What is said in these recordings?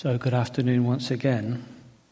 So good afternoon once again.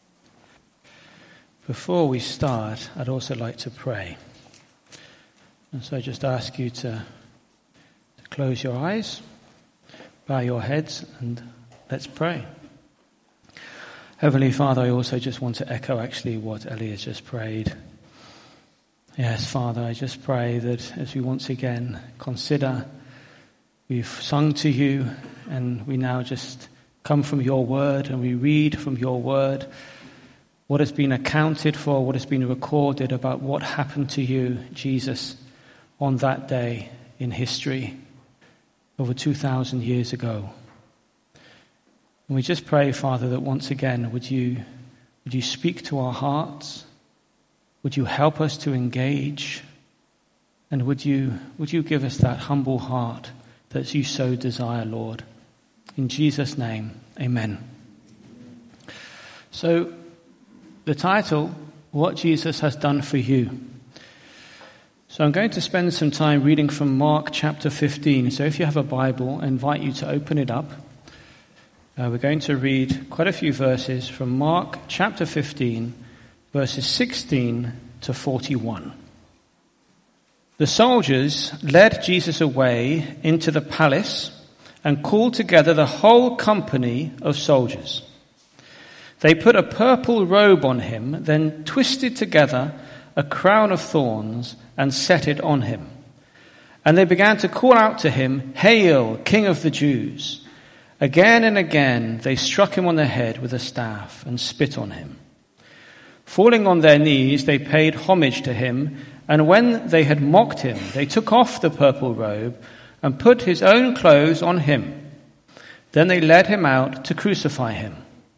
Before we start, I'd also like to pray. And so I just ask you to close your eyes, bow your heads, and let's pray. Heavenly Father, I also just want to echo actually what Ellie has just prayed. Yes, Father, I just pray that as we once again consider, we've sung to you and we now just come from your word and we read from your word what has been accounted for, what has been recorded about what happened to you, Jesus, on that day in history over 2,000 years ago. And we just pray, Father, that once again would you speak to our hearts? Would you help us to engage? And would you give us that humble heart that you so desire, Lord? In Jesus' name, amen. So, the title, What Jesus Has Done for You. So I'm going to spend some time reading from Mark chapter 15. So if you have a Bible, I invite you to open it up. We're going to read quite a few verses from Mark chapter 15, verses 16 to 41. The soldiers led Jesus away into the palace and called together the whole company of soldiers. They put a purple robe on him, then twisted together a crown of thorns and set it on him. And they began to call out to him, "Hail, King of the Jews!" Again and again they struck him on the head with a staff and spit on him. Falling on their knees, they paid homage to him, and when they had mocked him, they took off the purple robe and put his own clothes on him. Then they led him out to crucify him.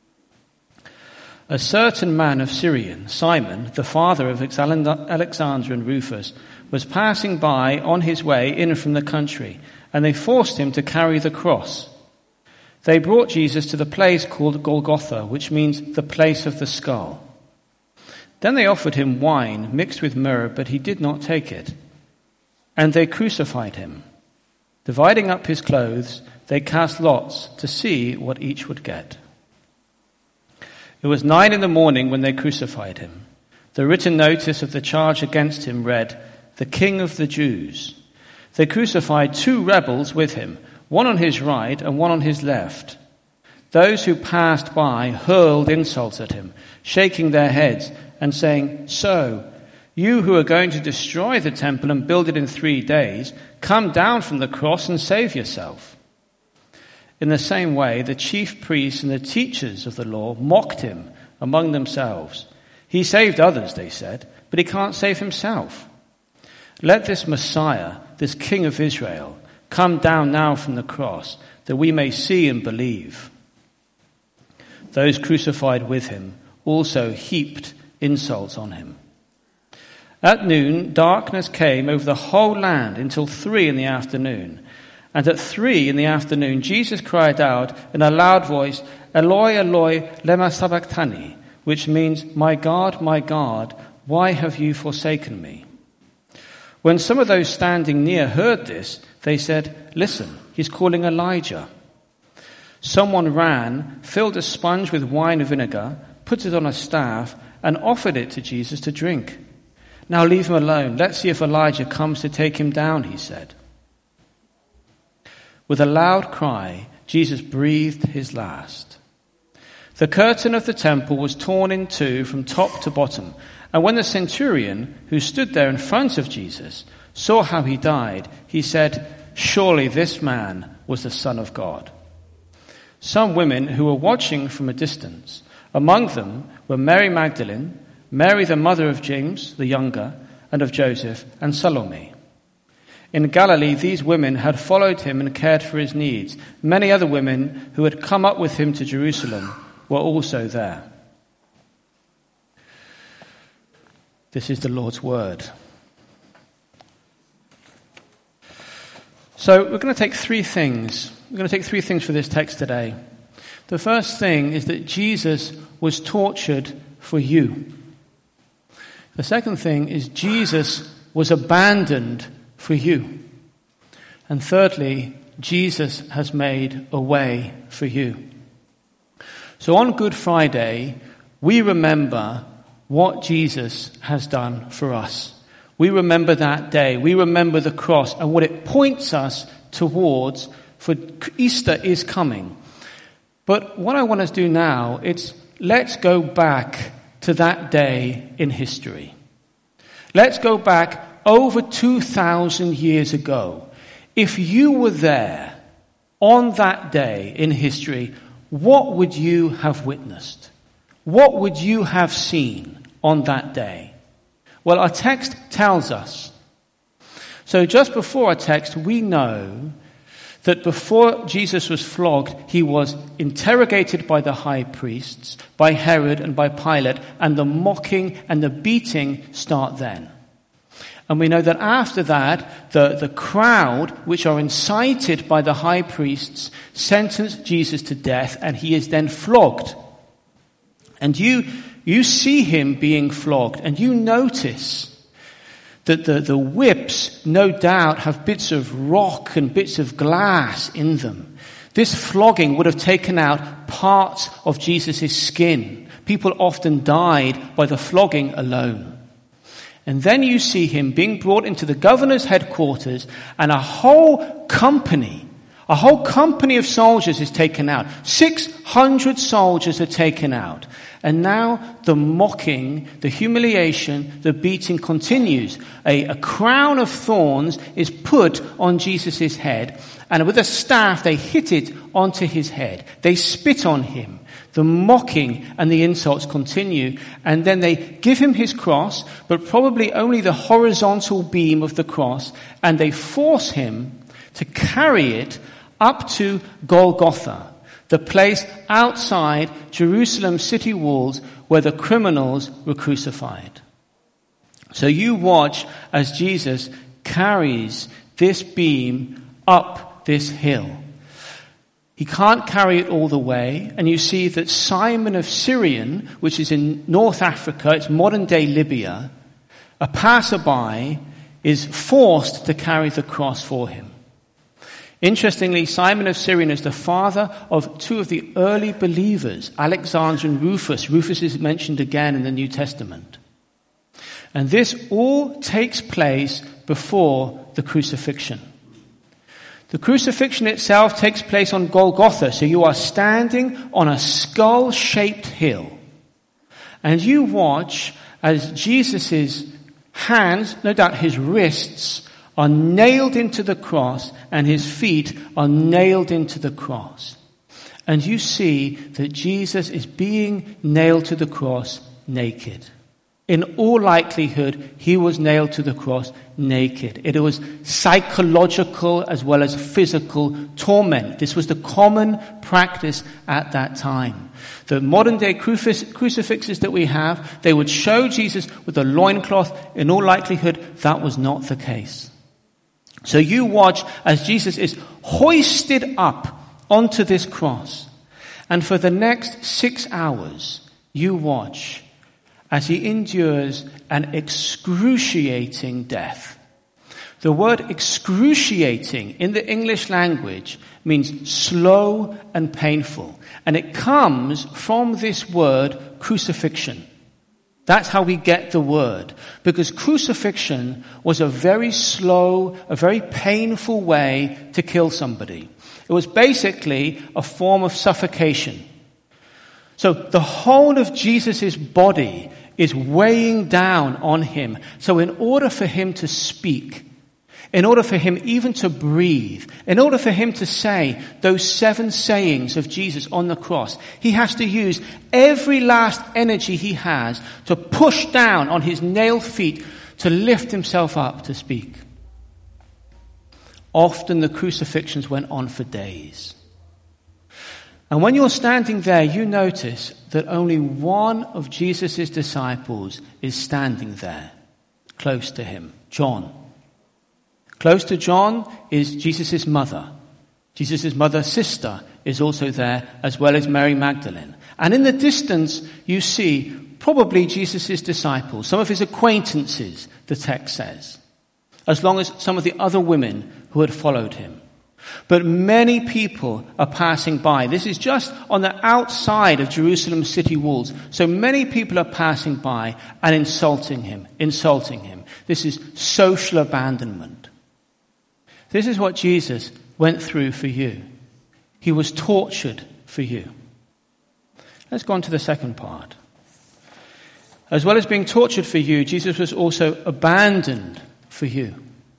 A certain man of Syrian, Simon, the father of Alexander and Rufus, was passing by on his way in from the country, and they forced him to carry the cross. They brought Jesus to the place called Golgotha, which means the place of the skull. Then they offered him wine mixed with myrrh, but he did not take it. And they crucified him. Dividing up his clothes, they cast lots to see what each would get. It was 9 a.m. when they crucified him. The written notice of the charge against him read, "The King of the Jews." They crucified 2 rebels with him, one on his right and one on his left. Those who passed by hurled insults at him, shaking their heads and saying, "So, you who are going to destroy the temple and build it in 3 days, come down from the cross and save yourself." In the same way, the chief priests and the teachers of the law mocked him among themselves. "He saved others," they said, "but he can't save himself. Let this Messiah, this King of Israel, come down now from the cross, that we may see and believe." Those crucified with him also heaped insults on him. At noon, darkness came over the whole land until 3 p.m. And at 3 p.m, Jesus cried out in a loud voice, "Eloi, Eloi, lema sabachthani," which means, my God, why have you forsaken me?" When some of those standing near heard this, they said, "Listen, he's calling Elijah." Someone ran, filled a sponge with wine vinegar, put it on a staff, and offered it to Jesus to drink. "Now leave him alone. Let's see if Elijah comes to take him down," he said. With a loud cry, Jesus breathed his last. The curtain of the temple was torn in 2 from top to bottom, and when the centurion, who stood there in front of Jesus, saw how he died, he said, "Surely this man was the Son of God." Some women who were watching from a distance, among them were Mary Magdalene, Mary the mother of James the younger, and of Joseph, and Salome. In Galilee, these women had followed him and cared for his needs. Many other women who had come up with him to Jerusalem were also there. This is the Lord's word. So we're going to take 3 things. We're going to take 3 things for this text today. The first thing is that Jesus was tortured for you. The second thing is Jesus was abandoned for you. And thirdly, Jesus has made a way for you. So on Good Friday, we remember what Jesus has done for us. We remember that day. We remember the cross and what it points us towards, for Easter is coming. But what I want us to do now, let's go back to that day in history. Let's go back over 2,000 years ago. If you were there on that day in history, what would you have witnessed? What would you have seen on that day? Well, our text tells us. So just before our text, we know that before Jesus was flogged, he was interrogated by the high priests, by Herod and by Pilate, and the mocking and the beating start then. And we know that after that, the crowd, which are incited by the high priests, sentence Jesus to death, and he is then flogged. And you see him being flogged, and you notice that the whips, no doubt, have bits of rock and bits of glass in them. This flogging would have taken out parts of Jesus' skin. People often died by the flogging alone. And then you see him being brought into the governor's headquarters, and a whole company of soldiers is taken out. 600 soldiers are taken out. And now the mocking, the humiliation, the beating continues. A crown of thorns is put on Jesus' head, and with a staff they hit it onto his head. They spit on him. The mocking and the insults continue, and then they give him his cross, but probably only the horizontal beam of the cross, and they force him to carry it up to Golgotha, the place outside Jerusalem's city walls where the criminals were crucified. So you watch as Jesus carries this beam up this hill. He can't carry it all the way, and you see that Simon of Cyrene, which is in North Africa, it's modern-day Libya, a passerby is forced to carry the cross for him. Interestingly, Simon of Cyrene is the father of two of the early believers, Alexander and Rufus. Rufus is mentioned again in the New Testament. And this all takes place before the crucifixion. The crucifixion itself takes place on Golgotha, so you are standing on a skull-shaped hill. And you watch as Jesus' hands, no doubt his wrists, are nailed into the cross, and his feet are nailed into the cross. And you see that Jesus is being nailed to the cross naked. In all likelihood, he was nailed to the cross naked. It was psychological as well as physical torment. This was the common practice at that time. The modern day crucifixes that we have, they would show Jesus with a loincloth. In all likelihood, that was not the case. So you watch as Jesus is hoisted up onto this cross. And for the next 6 hours, you watch as he endures an excruciating death. The word excruciating in the English language means slow and painful. And it comes from this word crucifixion. That's how we get the word. Because crucifixion was a very slow, a very painful way to kill somebody. It was basically a form of suffocation. So the whole of Jesus' body is weighing down on him. So in order for him to speak, in order for him even to breathe, in order for him to say those 7 sayings of Jesus on the cross, he has to use every last energy he has to push down on his nailed feet to lift himself up to speak. Often the crucifixions went on for days. And when you're standing there, you notice that only one of Jesus' disciples is standing there, close to him, John. Close to John is Jesus' mother. Jesus' mother's sister is also there, as well as Mary Magdalene. And in the distance, you see probably Jesus' disciples, some of his acquaintances, the text says, as long as some of the other women who had followed him. But many people are passing by. This is just on the outside of Jerusalem city walls. So many people are passing by and insulting him. This is social abandonment. This is what Jesus went through for you. He was tortured for you. Let's go on to the second part. As well as being tortured for you, Jesus was also abandoned for you.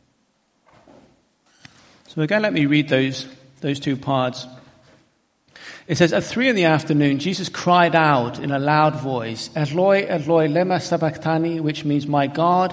So again, let me read those two parts. It says, at 3 p.m, Jesus cried out in a loud voice, Eloi, Eloi, lema sabachthani, which means, my God,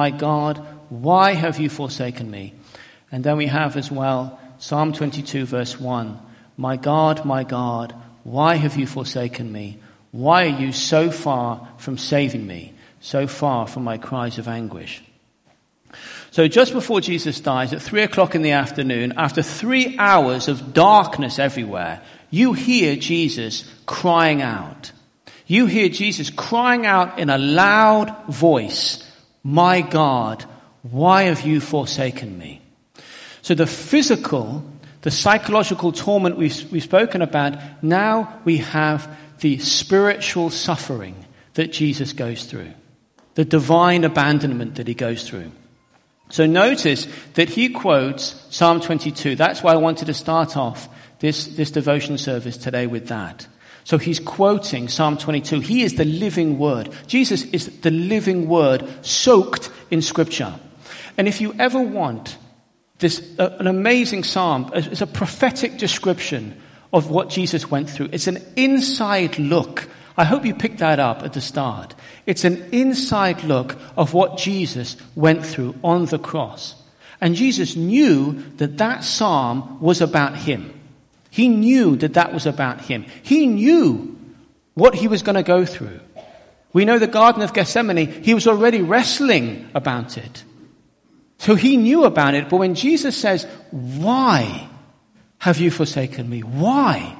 why have you forsaken me? And then we have as well Psalm 22, verse 1. My God, why have you forsaken me? Why are you so far from saving me, so far from my cries of anguish? So just before Jesus dies, at 3 p.m, after 3 hours of darkness everywhere, you hear Jesus crying out. You hear Jesus crying out in a loud voice, my God, why have you forsaken me? So the physical, the psychological torment we've spoken about, now we have the spiritual suffering that Jesus goes through, the divine abandonment that he goes through. So notice that he quotes Psalm 22. That's why I wanted to start off this devotion service today with that. So he's quoting Psalm 22. He is the living word. Jesus is the living word soaked in Scripture. And if you ever want an amazing psalm, it's a prophetic description of what Jesus went through. It's an inside look. I hope you picked that up at the start. It's an inside look of what Jesus went through on the cross. And Jesus knew that psalm was about him. He knew that was about him. He knew what he was going to go through. We know the Garden of Gethsemane, he was already wrestling about it. So he knew about it. But when Jesus says, why have you forsaken me? Why?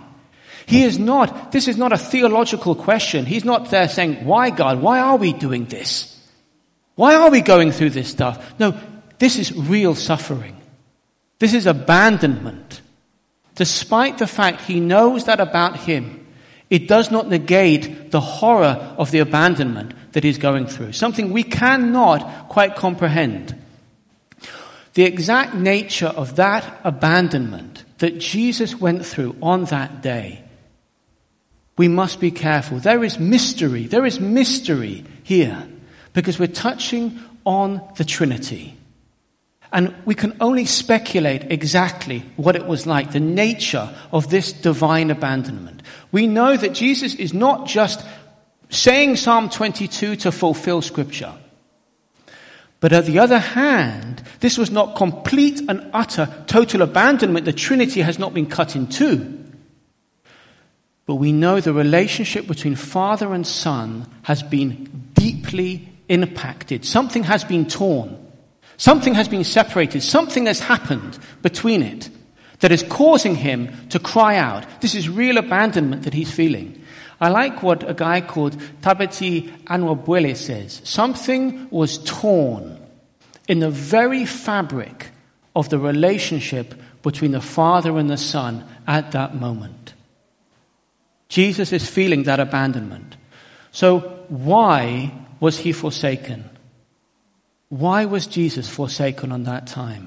This is not a theological question. He's not there saying, why God? Why are we doing this? Why are we going through this stuff? No, this is real suffering. This is abandonment. Despite the fact he knows that about him, it does not negate the horror of the abandonment that he's going through. Something we cannot quite comprehend. The exact nature of that abandonment that Jesus went through on that day, we must be careful. There is mystery here, because we're touching on the Trinity. And we can only speculate exactly what it was like, the nature of this divine abandonment. We know that Jesus is not just saying Psalm 22 to fulfill Scripture. But on the other hand, this was not complete and utter, total abandonment. The Trinity has not been cut in two. But we know the relationship between Father and Son has been deeply impacted. Something has been torn. Something has been separated. Something has happened between it that is causing him to cry out. This is real abandonment that he's feeling. I like what a guy called Tabitha Anwabuele says. Something was torn in the very fabric of the relationship between the Father and the Son at that moment. Jesus is feeling that abandonment. So why was he forsaken? Why was Jesus forsaken on that time?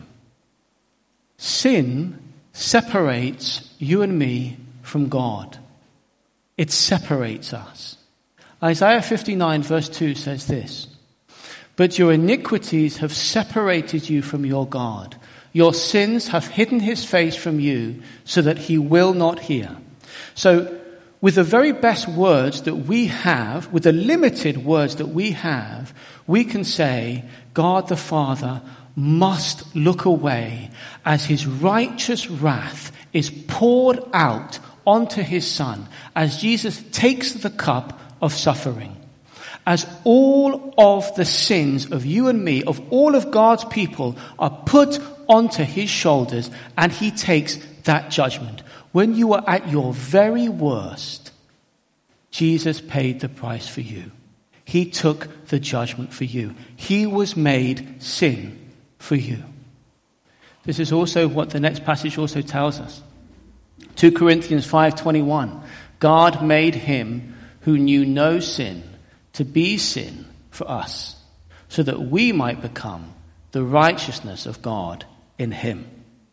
Sin separates you and me from God. It separates us. Isaiah 59 verse 2 says this, but your iniquities have separated you from your God. Your sins have hidden his face from you so that he will not hear. So with the very best words that we have, with the limited words that we have, we can say God the Father must look away as his righteous wrath is poured out onto his Son, as Jesus takes the cup of suffering, as all of the sins of you and me, of all of God's people, are put onto his shoulders, and he takes that judgment. When you are at your very worst, Jesus paid the price for you. He took the judgment for you. He was made sin for you. This is also what the next passage also tells us. 2 Corinthians 5:21. God made him who knew no sin to be sin for us, so that we might become the righteousness of God in him.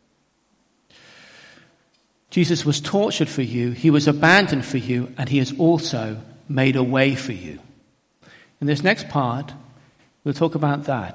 Jesus was tortured for you, he was abandoned for you, and he has also made a way for you. In this next part, we'll talk about that.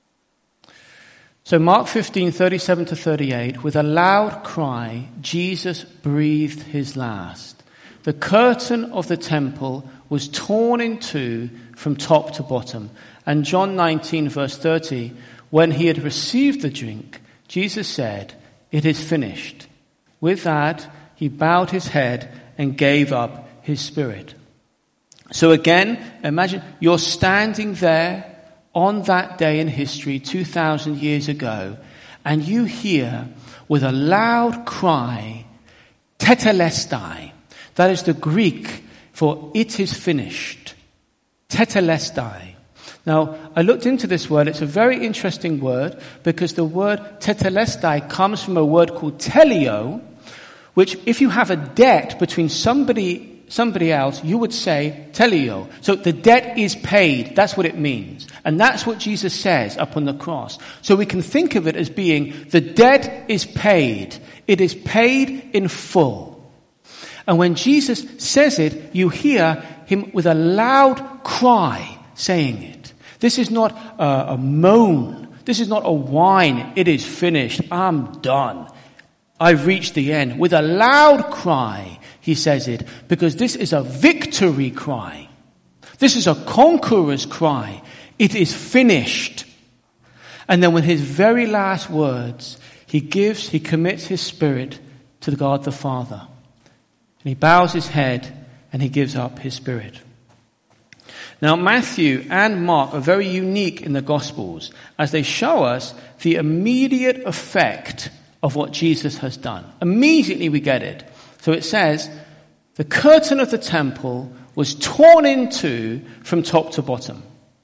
So Mark 15:37-38, with a loud cry, Jesus breathed his last. The curtain of the temple was torn in two from top to bottom. And John 19 verse 30, when he had received the drink, Jesus said, "It is finished." With that, he bowed his head and gave up his spirit. So again, imagine you're standing there on that day in history 2,000 years ago, and you hear with a loud cry, tetelestai. That is the Greek for "it is finished." Tetelestai. Now, I looked into this word. It's a very interesting word because the word tetelestai comes from a word called telio, which if you have a debt between somebody else, you would say telio. So the debt is paid. That's what it means. And that's what Jesus says up on the cross. So we can think of it as being the debt is paid. It is paid in full. And when Jesus says it, you hear him with a loud cry saying it. This is not a moan. This is not a whine. It is finished. I'm done. I've reached the end. With a loud cry, he says it, because this is a victory cry. This is a conqueror's cry. It is finished. And then with his very last words, he commits his spirit to God the Father. And he bows his head and he gives up his spirit. Now, Matthew and Mark are very unique in the Gospels as they show us the immediate effect of what Jesus has done. Immediately we get it. So it says, the curtain of the temple was torn in two from top to bottom.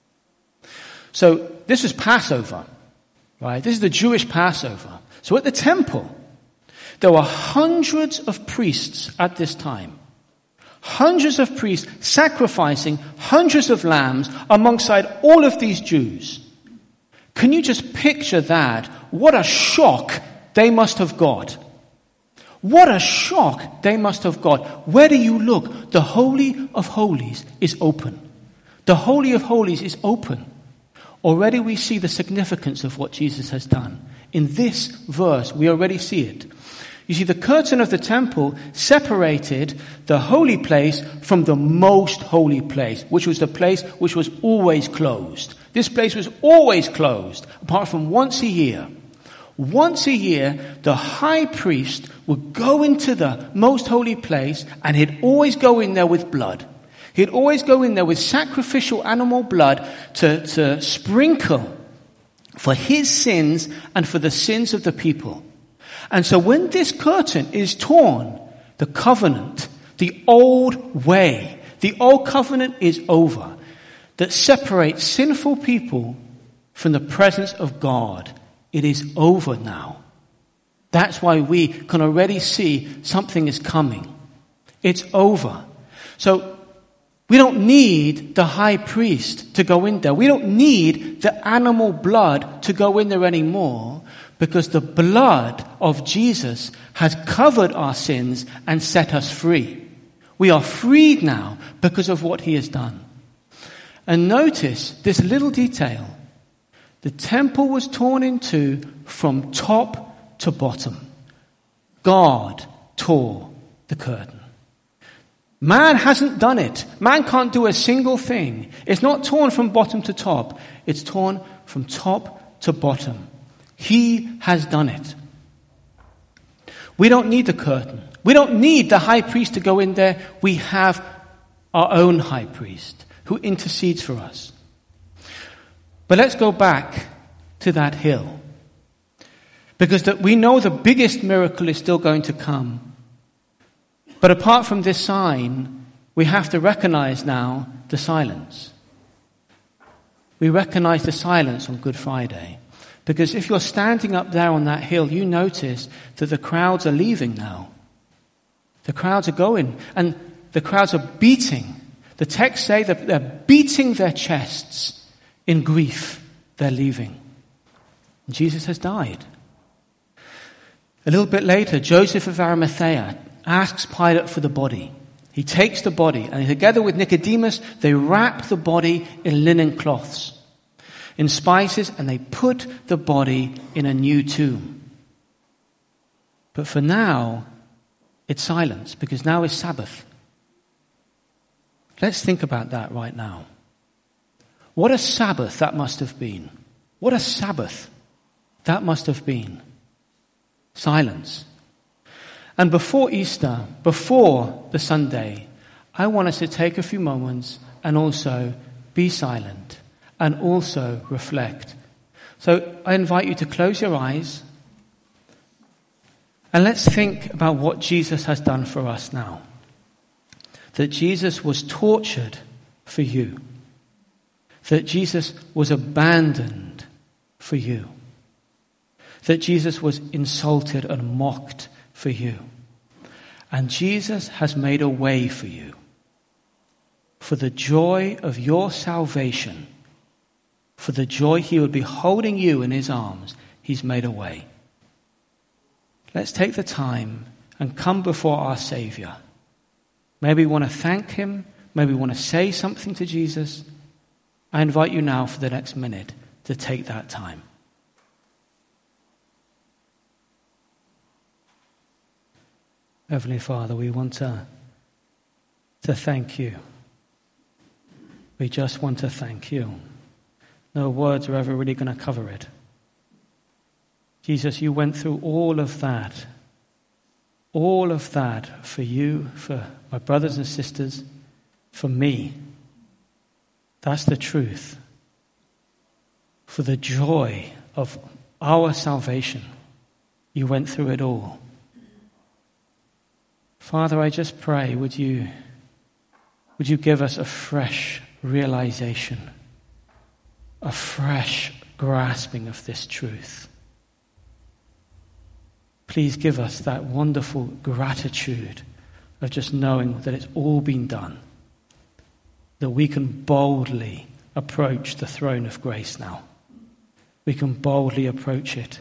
So this was Passover, right? This is the Jewish Passover. So at the temple, there were hundreds of priests at this time. Hundreds of priests sacrificing hundreds of lambs alongside all of these Jews. Can you just picture that? What a shock they must have got. What a shock they must have got. Where do you look? The Holy of Holies is open. The Holy of Holies is open. Already we see the significance of what Jesus has done. In this verse, we already see it. You see, the curtain of the temple separated the holy place from the most holy place, which was the place which was always closed. This place was always closed, apart from once a year. Once a year, the high priest would go into the most holy place, and he'd always go in there with blood. He'd always go in there with sacrificial animal blood to sprinkle for his sins and for the sins of the people. And so when this curtain is torn, the covenant, the old way, the old covenant is over, that separates sinful people from the presence of God. It is over now. That's why we can already see something is coming. It's over. So we don't need the high priest to go in there. We don't need the animal blood to go in there anymore, because the blood of Jesus has covered our sins and set us free. We are freed now because of what he has done. And notice this little detail. The temple was torn in two from top to bottom. God tore the curtain. Man hasn't done it. Man can't do a single thing. It's not torn from bottom to top. It's torn from top to bottom. He has done it. We don't need the curtain. We don't need the high priest to go in there. We have our own high priest who intercedes for us. But let's go back to that hill. Because we know the biggest miracle is still going to come. But apart from this sign, we have to recognize now the silence. We recognize the silence on Good Friday. Because if you're standing up there on that hill, you notice that the crowds are leaving now. The crowds are going, and the crowds are beating. The texts say that they're beating their chests in grief. They're leaving. Jesus has died. A little bit later, Joseph of Arimathea asks Pilate for the body. He takes the body, and together with Nicodemus, they wrap the body in linen cloths, in spices, and they put the body in a new tomb. But for now, it's silence, because now is Sabbath. Let's think about that right now. What a Sabbath that must have been. What a Sabbath that must have been. Silence. And before Easter, before the Sunday, I want us to take a few moments and also be silent and also reflect. So I invite you to close your eyes and let's think about what Jesus has done for us now. That Jesus was tortured for you. That Jesus was abandoned for you. That Jesus was insulted and mocked for you. And Jesus has made a way for you. For the joy of your salvation, for the joy he would be holding you in his arms, he's made a way. Let's take the time and come before our Savior. Maybe we want to thank him. Maybe we want to say something to Jesus. I invite you now for the next minute to take that time. Heavenly Father, we want to thank you. We just want to thank you. No words are ever really going to cover it. Jesus, you went through all of that for you, for my brothers and sisters, for me. That's the truth. For the joy of our salvation, you went through it all. Father, I just pray, would you give us a fresh realization, a fresh grasping of this truth. Please give us that wonderful gratitude of just knowing that it's all been done, that we can boldly approach the throne of grace now. We can boldly approach it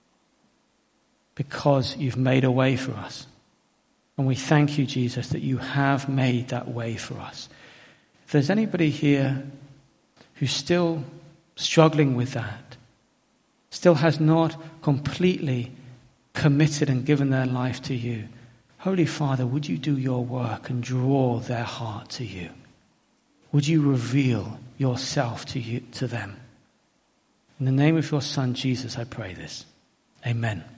because you've made a way for us. And we thank you, Jesus, that you have made that way for us. If there's anybody here who's still struggling with that, still has not completely committed and given their life to you, Holy Father, would you do your work and draw their heart to you? Would you reveal yourself to them? In the name of your Son, Jesus, I pray this. Amen.